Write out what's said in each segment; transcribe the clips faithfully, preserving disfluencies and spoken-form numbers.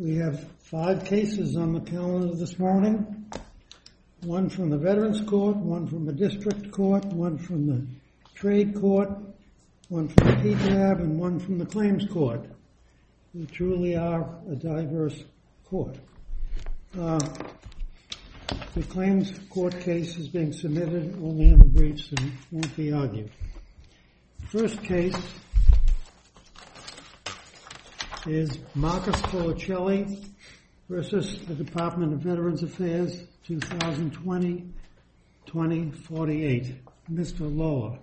We have five cases on the calendar this morning. One from the Veterans Court, one from the District Court, one from the Trade Court, one from the P T A B, and one from the Claims Court. We truly are a diverse court. Uh, the Claims Court case is being submitted only in the briefs and won't be argued. First case is Marcus Colacelli versus the Department of Veterans Affairs, twenty twenty to twenty forty-eight. Mister Lower.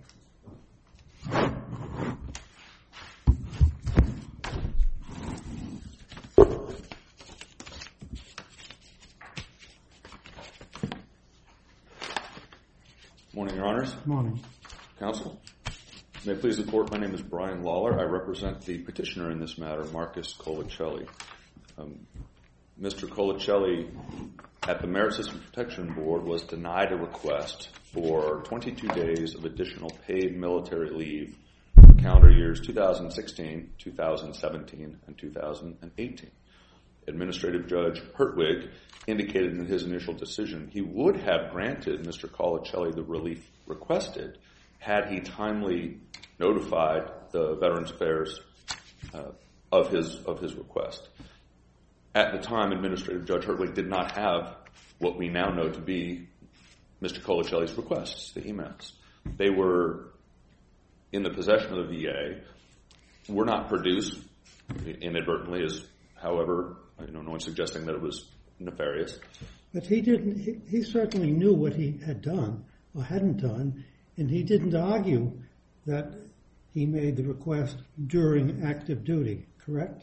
Morning, Your Honors. Morning. Counsel. May it please the Court, my name is Brian Lawler. I represent the petitioner in this matter, Marcus Colacelli. Um, Mister Colacelli, at the Merit System Protection Board, was denied a request for twenty-two days of additional paid military leave for calendar years two thousand sixteen, two thousand seventeen, and two thousand eighteen. Administrative Judge Hertwig indicated in his initial decision he would have granted Mister Colacelli the relief requested had he timely notified the Veterans Affairs uh, of his of his request. At the time, Administrative Judge Hertwig did not have what we now know to be Mister Colacelli's requests, the emails. They were in the possession of the V A, were not produced inadvertently, as however, you know, no one's suggesting that it was nefarious. But he didn't, he, he certainly knew what he had done or hadn't done, and he didn't argue that he made the request during active duty, correct?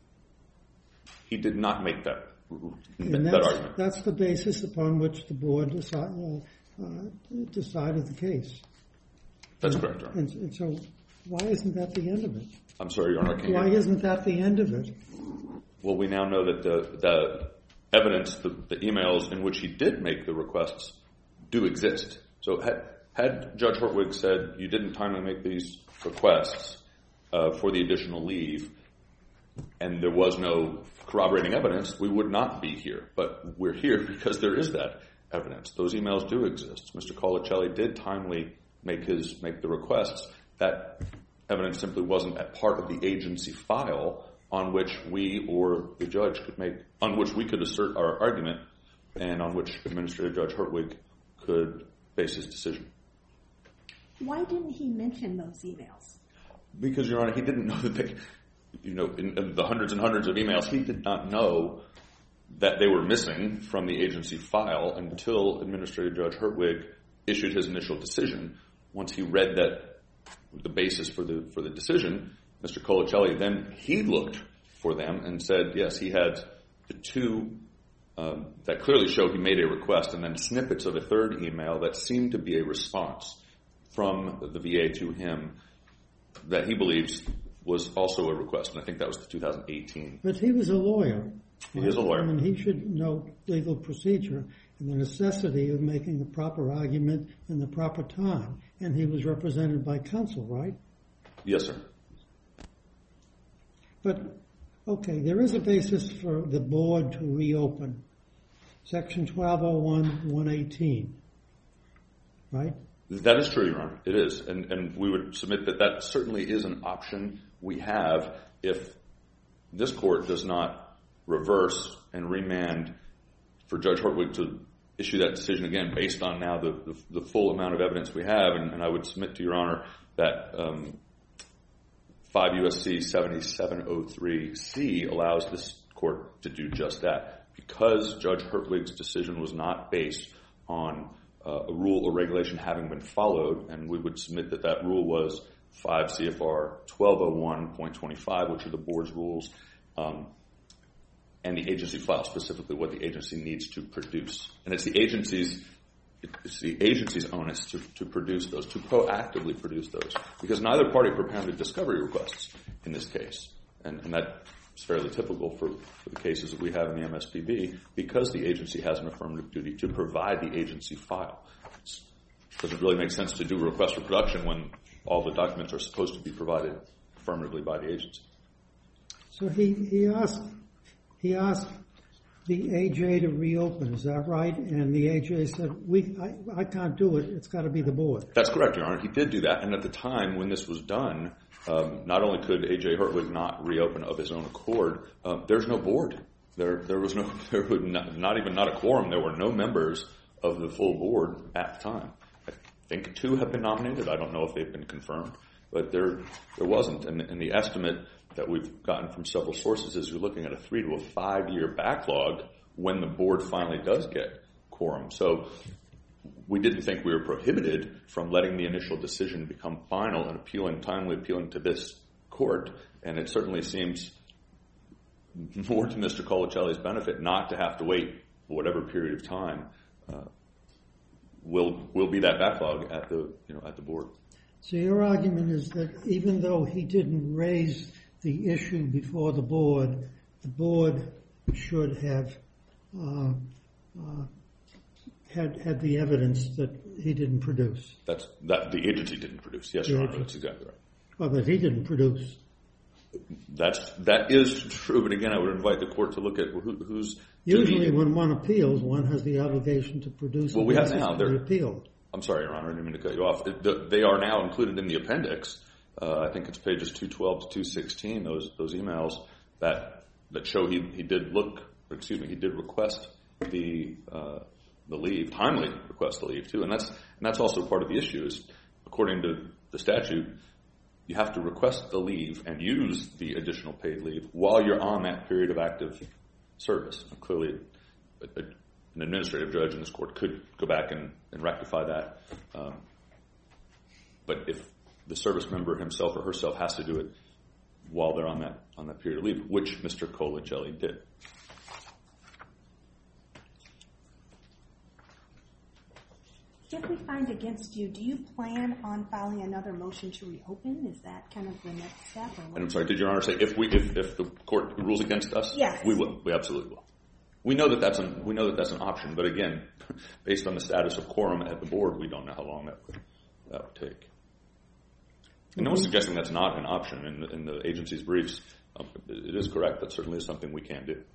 He did not make that, and that that's, argument. That's the basis upon which the board decide, uh, decided the case. That's correct, Your Honor. And, and so why isn't that the end of it? I'm sorry, Your Honor. Can why you... isn't that the end of it? Well, we now know that the, the evidence, the, the emails in which he did make the requests do exist. So had, had Judge Hertwig said you didn't timely make these requests uh, for the additional leave, and there was no corroborating evidence, we would not be here. But we're here because there is that evidence. Those emails do exist. Mister Colacelli did timely make his make the requests. That evidence simply wasn't a part of the agency file on which we or the judge could make, on which we could assert our argument, and on which Administrative Judge Hertwig could base his decision. Why didn't he mention those emails? Because, Your Honor, he didn't know that they, you know, in, in the hundreds and hundreds of emails, he did not know that they were missing from the agency file until Administrative Judge Hertwig issued his initial decision. Once he read that, the basis for the for the decision, Mister Colacelli, then he looked for them and said, yes, he had the two um, that clearly show he made a request, and then snippets of a third email that seemed to be a response from the V A to him that he believes was also a request, and I think that was the two thousand eighteen. But he was a lawyer. He is a lawyer. I mean, he should know legal procedure and the necessity of making the proper argument in the proper time. And he was represented by counsel, right? Yes, sir. But, okay, there is a basis for the board to reopen. Section twelve oh one, one eighteen, right? That is true, Your Honor. It is. And, and we would submit that that certainly is an option we have if this court does not reverse and remand for Judge Hertwig to issue that decision again based on now the, the, the full amount of evidence we have. And, and I would submit to Your Honor that um, five U S C seventy-seven oh three C allows this court to do just that. Because Judge Hertwig's decision was not based on uh, a rule or regulation having been followed, and we would submit that that rule was five C F R twelve oh one point twenty-five, which are the board's rules, um, and the agency file, specifically what the agency needs to produce. And it's the agency's it's the agency's onus to, to produce those, to proactively produce those, because neither party propounded discovery requests in this case. And, and that's fairly typical for, for the cases that we have in the M S P B, because the agency has an affirmative duty to provide the agency file. It doesn't really make sense to do a request for production when all the documents are supposed to be provided affirmatively by the agency. So he, he asked he asked the A J to reopen, is that right? And the A J said, "We, I, I can't do it. It's got to be the board." That's correct, Your Honor. He did do that. And at the time when this was done, um, not only could A J Hertwig not reopen of his own accord, uh, there's no board. There, there was no, there was not, not even not a quorum. There were no members of the full board at the time. I think two have been nominated. I don't know if they've been confirmed, but there, there wasn't. And, and the estimate that we've gotten from several sources is you're looking at a three to a five-year backlog when the board finally does get quorum. So we didn't think we were prohibited from letting the initial decision become final and appealing, timely appealing to this court. And it certainly seems more to Mister Colacelli's benefit not to have to wait for whatever period of time uh, will will be that backlog at the you know at the board. So your argument is that even though he didn't raise the issue before the board, the board should have uh, uh, had had the evidence that he didn't produce. That's that the agency didn't produce. Yes, Your Honor, that's exactly right. Well, that he didn't produce. That's that is true, but again, I would invite the court to look at who, who's usually when one appeals, one has the obligation to produce. Well, we have now. The appeal. I'm sorry, Your Honor, I didn't mean to cut you off. They are now included in the appendix. Uh, I think it's pages two twelve to two sixteen. Those those emails that that show he he did look. Excuse me, he did request the uh, the leave, timely request the leave too, and that's and that's also part of the issue. Is according to the statute, you have to request the leave and use the additional paid leave while you're on that period of active service. And clearly, a, a, an administrative judge in this court could go back and, and rectify that. Um, but if the service member himself or herself has to do it while they're on that on that period of leave, which Mister Colacelli did. If we find against you, do you plan on filing another motion to reopen? Is that kind of the next step? Or what? And I'm sorry, did Your Honor say if we if, if the court rules against us? Yes. We will. We absolutely will. We know that that's an we know that that's an option, but again, based on the status of quorum at the board, we don't know how long that would that would take. And no one's suggesting that's not an option in, in the agency's briefs. Um, it is correct. That certainly is something we can do.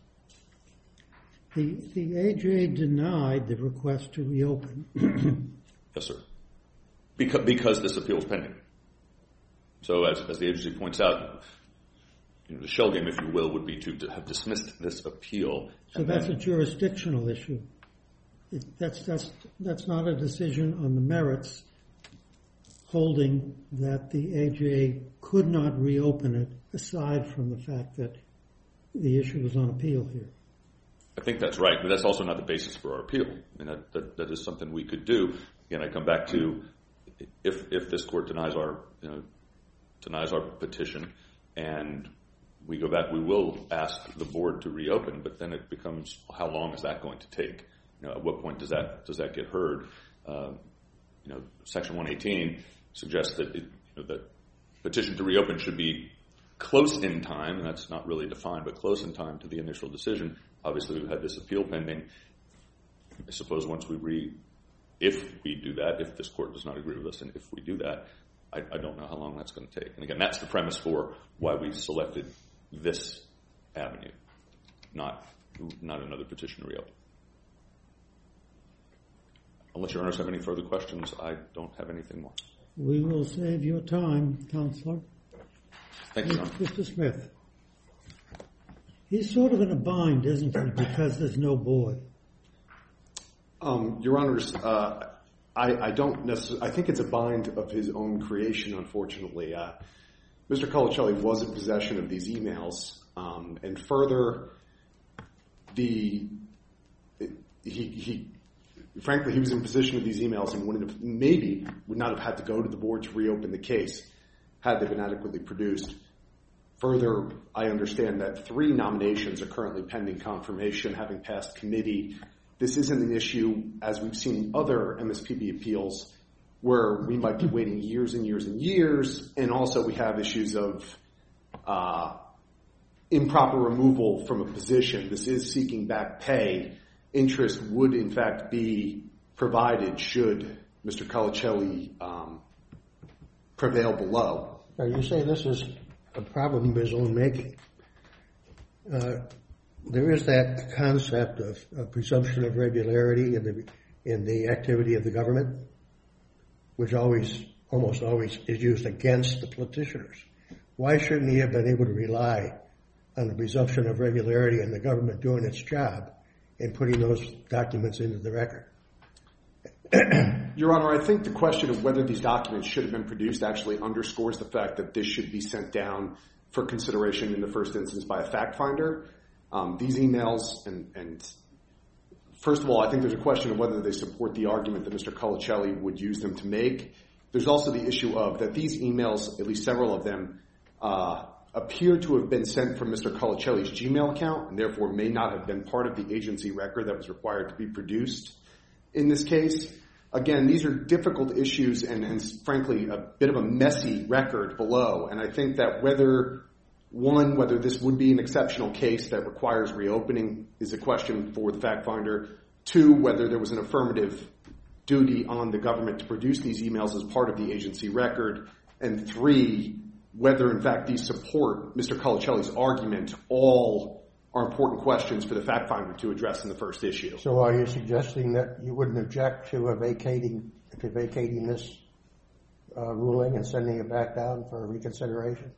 The the A J denied the request to reopen. Yes, sir. Because because this appeal is pending. So as as the agency points out, you know, the shell game, if you will, would be to, to have dismissed this appeal. So that's then, a jurisdictional issue. It, that's that's that's not a decision on the merits, holding that the A J could not reopen it, aside from the fact that the issue was on appeal here. I think that's right, but that's also not the basis for our appeal. I mean, that, that, that is something we could do. Again, I come back to if if this court denies our you know denies our petition and we go back, we will ask the board to reopen, but then it becomes how long is that going to take? You know, at what point does that does that get heard? Uh, you know, Section one eighteen suggests that it, you know, that petition to reopen should be close in time, and that's not really defined, but close in time to the initial decision. Obviously, we've had this appeal pending. I suppose once we re, if we do that, if this court does not agree with us, and if we do that, I, I don't know how long that's going to take. And again, that's the premise for why we selected this avenue, not not another petition to reopen. Unless Your Honors have any further questions, I don't have anything more. We will save your time, Counselor. Thank you, Your Honor. Mister Smith. He's sort of in a bind, isn't he, because there's no board? Um, Your Honors, uh, I, I don't necessarily, I think it's a bind of his own creation, unfortunately. Uh, Mister Colacelli was in possession of these emails, um, and further, the, he, he, frankly, he was in possession of these emails and wouldn't have, maybe would not have had to go to the board to reopen the case had they been adequately produced. Further, I understand that three nominations are currently pending confirmation, having passed committee. This isn't an issue, as we've seen in other M S P B appeals, where we might be waiting years and years and years, and also we have issues of uh, improper removal from a position. This is seeking back pay. Interest would, in fact, be provided should Mister Colacelli um, prevail below. Now, you say this is a problem of his own making. Uh, there is that concept of, of presumption of regularity in the in the activity of the government, which always, almost always, is used against the petitioners. Why shouldn't he have been able to rely on the presumption of regularity and the government doing its job in putting those documents into the record? Your Honor, I think the question of whether these documents should have been produced actually underscores the fact that this should be sent down for consideration in the first instance by a fact finder. Um, these emails, and, and first of all, I think there's a question of whether they support the argument that Mister Colacelli would use them to make. There's also the issue of that these emails, at least several of them, uh, appear to have been sent from Mister Colacelli's Gmail account and therefore may not have been part of the agency record that was required to be produced in this case. Again, these are difficult issues and, and frankly, a bit of a messy record below. And I think that whether, one, whether this would be an exceptional case that requires reopening is a question for the fact finder. Two, whether there was an affirmative duty on the government to produce these emails as part of the agency record. And three, whether, in fact, these support Mister Colacelli's argument, all are important questions for the fact finder to address in the first issue. So are you suggesting that you wouldn't object to a vacating to vacating this uh, ruling and sending it back down for reconsideration?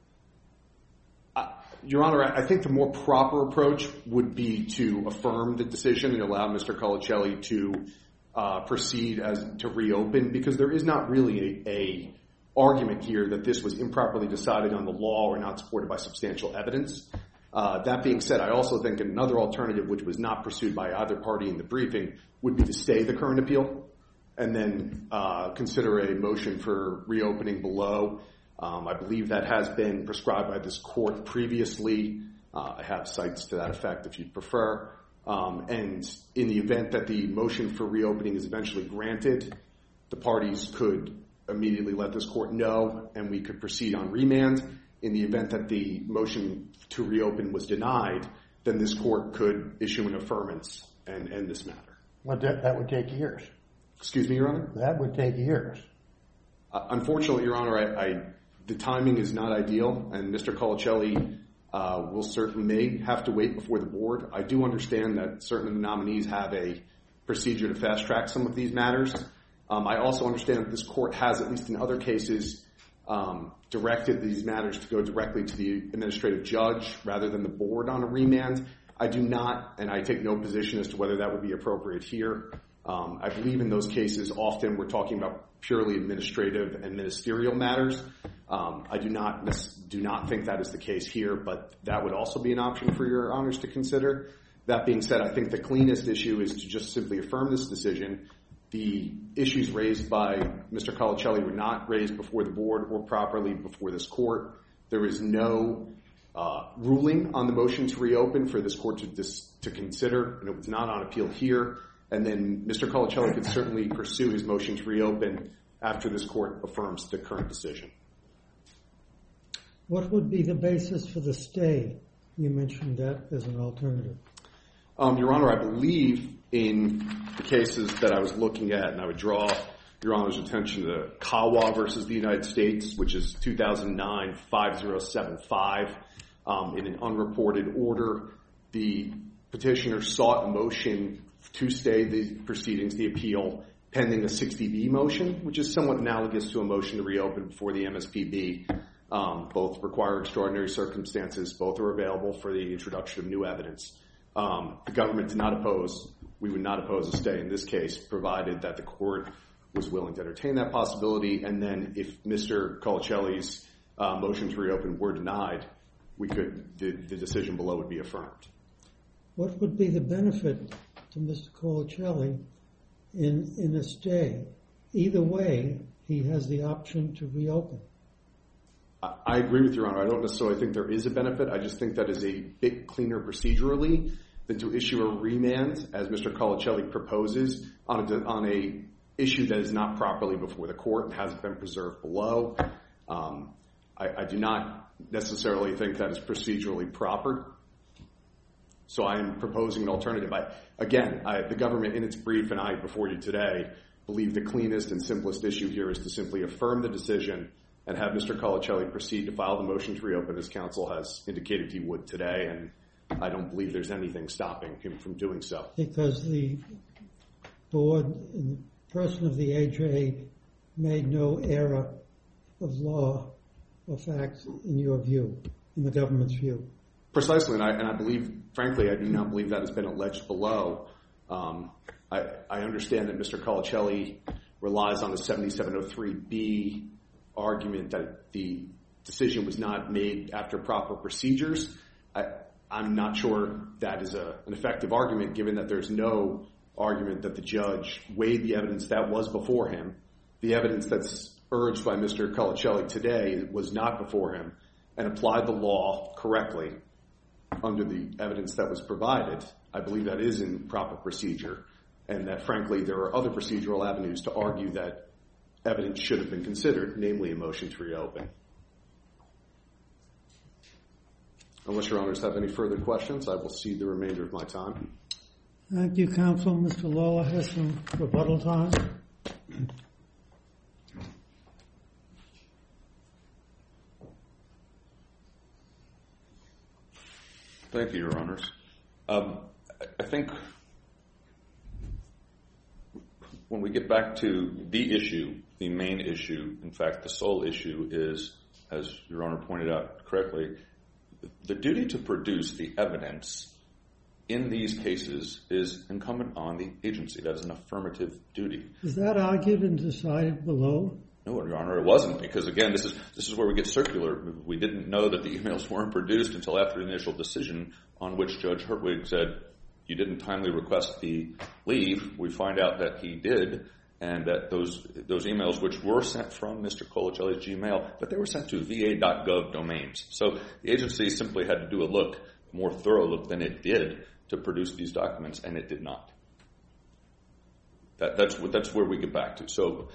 Uh, Your Honor, I think the more proper approach would be to affirm the decision and allow Mister Colacelli to uh, proceed as to reopen, because there is not really a, a argument here that this was improperly decided on the law or not supported by substantial evidence. Uh, that being said, I also think another alternative, which was not pursued by either party in the briefing, would be to stay the current appeal and then uh, consider a motion for reopening below. Um, I believe that has been prescribed by this court previously. Uh, I have cites to that effect if you'd prefer. Um, and in the event that the motion for reopening is eventually granted, the parties could immediately let this court know and we could proceed on remand. In the event that the motion to reopen was denied, then this court could issue an affirmance and end this matter. Well, that, that would take years. Excuse me, Your Honor? That would take years. Uh, unfortunately, Your Honor, I, I, the timing is not ideal, and Mister Colacelli uh, will certainly may have to wait before the board. I do understand that certain of the nominees have a procedure to fast-track some of these matters. Um, I also understand that this court has, at least in other cases, um, directed these matters to go directly to the administrative judge rather than the board on a remand. I do not, and I take no position as to whether that would be appropriate here. Um, I believe in those cases often we're talking about purely administrative and ministerial matters. Um, I do not do not think that is the case here, but that would also be an option for Your Honors to consider. That being said, I think the cleanest issue is to just simply affirm this decision. The issues raised by Mister Colacelli were not raised before the board or properly before this court. There is no uh, ruling on the motion to reopen for this court to, dis- to consider, and it was not on appeal here. And then Mister Colacelli could certainly pursue his motion to reopen after this court affirms the current decision. What would be the basis for the stay? You mentioned that as an alternative. Um, Your Honor, I believe in the cases that I was looking at, and I would draw Your Honor's attention to Kawa versus the United States, which is two thousand nine five oh seven five. Um, in an unreported order, the petitioner sought a motion to stay the proceedings, the appeal, pending a sixty B motion, which is somewhat analogous to a motion to reopen before the M S P B. Um, both require extraordinary circumstances. Both are available for the introduction of new evidence. Um, the government did not oppose. We would not oppose a stay in this case, provided that the court was willing to entertain that possibility. And then if Mister Colacelli's uh, motion to reopen were denied, we could the, the decision below would be affirmed. What would be the benefit to Mister Colacelli in in a stay? Either way, he has the option to reopen. I, I agree with Your Honor. I don't necessarily think there is a benefit. I just think that is a bit cleaner procedurally than to issue a remand, as Mister Colacelli proposes, on a, on a issue that is not properly before the court and hasn't been preserved below. Um, I, I do not necessarily think that is procedurally proper. So I am proposing an alternative. I, again, I, the government in its brief and I before you today believe the cleanest and simplest issue here is to simply affirm the decision and have Mister Colacelli proceed to file the motion to reopen, as counsel has indicated he would today. And I don't believe there's anything stopping him from doing so. Because the board and the person of the A J made no error of law or fact in your view, in the government's view. Precisely, and I, and I believe, frankly, I do not believe that has been alleged below. Um, I, I understand that Mister Colacelli relies on the seventy-seven oh three B argument that the decision was not made after proper procedures. I, I'm not sure that is a, an effective argument, given that there's no argument that the judge weighed the evidence that was before him. The evidence that's urged by Mister Colacelli today was not before him, and applied the law correctly under the evidence that was provided. I believe that is in proper procedure, and that, frankly, there are other procedural avenues to argue that evidence should have been considered, namely a motion to reopen. Unless your honors have any further questions, I will cede the remainder of my time. Thank you, counsel. Mister Lawler has some rebuttal time. Thank you, Your Honors. Um, I think when we get back to the issue, the main issue, in fact, the sole issue is, as Your Honor pointed out correctly, the duty to produce the evidence in these cases is incumbent on the agency. That is an affirmative duty. Is that argued and decided below? No, Your Honor, it wasn't, because, again, this is this is where we get circular. We didn't know that the emails weren't produced until after the initial decision, on which Judge Hertwig said, you didn't timely request the leave. We find out that he did, and that those those emails, which were sent from Mister Colacelli's Gmail, but they were sent to V A dot gov domains. So the agency simply had to do a look, a more thorough look than it did, to produce these documents, and it did not. That, that's, that's where we get back to. So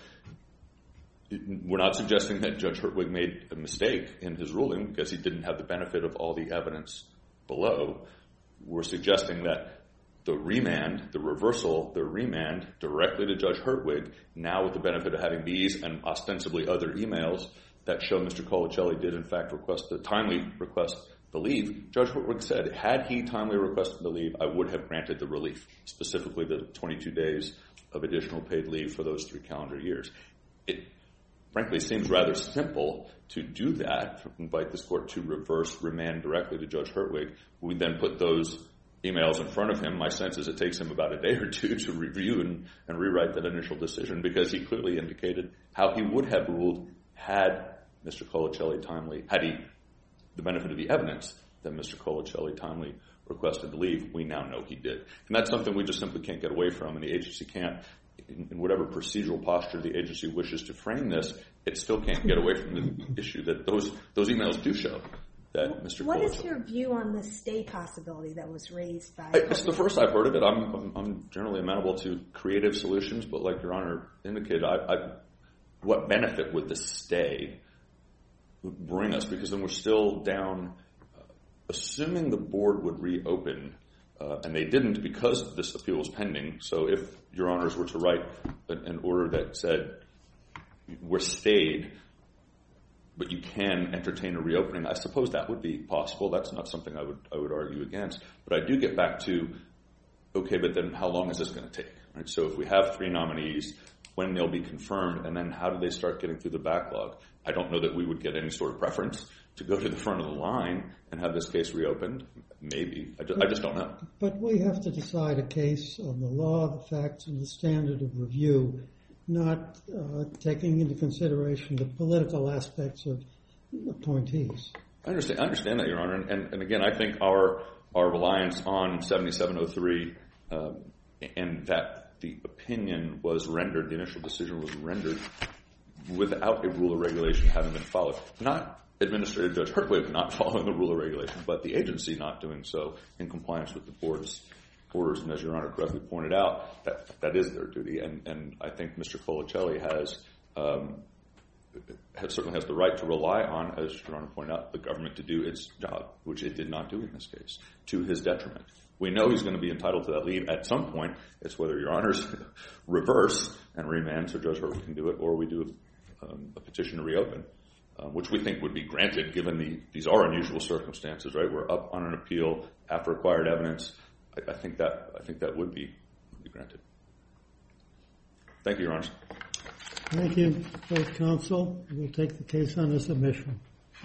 we're not suggesting that Judge Hertwig made a mistake in his ruling because he didn't have the benefit of all the evidence below. We're suggesting that the remand, the reversal, the remand directly to Judge Hertwig, now with the benefit of having these and ostensibly other emails that show Mister Colacelli did in fact request the timely request the leave, Judge Hertwig said, had he timely requested the leave, I would have granted the relief, specifically the twenty-two days of additional paid leave for those three calendar years. It frankly seems rather simple to do that, invite this court to reverse remand directly to Judge Hertwig. We then put those emails in front of him. My sense is it takes him about a day or two to review and, and rewrite that initial decision, because he clearly indicated how he would have ruled had Mister Colacelli timely, had he the benefit of the evidence that Mister Colacelli timely requested the leave. We now know he did. And that's something we just simply can't get away from, and the agency can't, in, in whatever procedural posture the agency wishes to frame this, it still can't get away from the issue that those those emails do show that Mister What Colacelli. is your view on the stay possibility that was raised by... I, it's the first I've heard of it. I'm, I'm, I'm generally amenable to creative solutions, but like Your Honor indicated, I, I, what benefit would the stay bring us? Because then we're still down, uh, assuming the board would reopen, uh, and they didn't because this appeal was pending. So if Your Honors were to write an, an order that said we're stayed, but you can entertain a reopening, I suppose that would be possible. That's not something I would I would argue against. But I do get back to, okay, but then how long is this going to take? Right? So if we have three nominees, when they'll be confirmed, and then how do they start getting through the backlog? I don't know that we would get any sort of preference to go to the front of the line and have this case reopened. Maybe. I just, I just don't know. But we have to decide a case on the law, the facts, and the standard of review, not uh, taking into consideration the political aspects of appointees. I understand, I understand that, Your Honor. And, and, and again, I think our our reliance on seventy-seven oh three um, and that the opinion was rendered, the initial decision was rendered without a rule or regulation having been followed. Not Administrator Judge Hertwig not following the rule or regulation, but the agency not doing so in compliance with the board's orders. And as Your Honor correctly pointed out, that that is their duty. And, and I think Mister Colacelli has, um, has certainly has the right to rely on, as Your Honor pointed out, the government to do its job, which it did not do in this case, to his detriment. We know he's going to be entitled to that leave at some point. It's whether Your Honors reverse and remand so Judge Hertwig can do it, or we do um, a petition to reopen. uh, which we think would be granted given the, these are unusual circumstances, right? We're up on an appeal after acquired evidence. I, I think that I think that would be, would be granted. Thank you, Your Honor. Thank you, both counsel. We'll take the case under submission.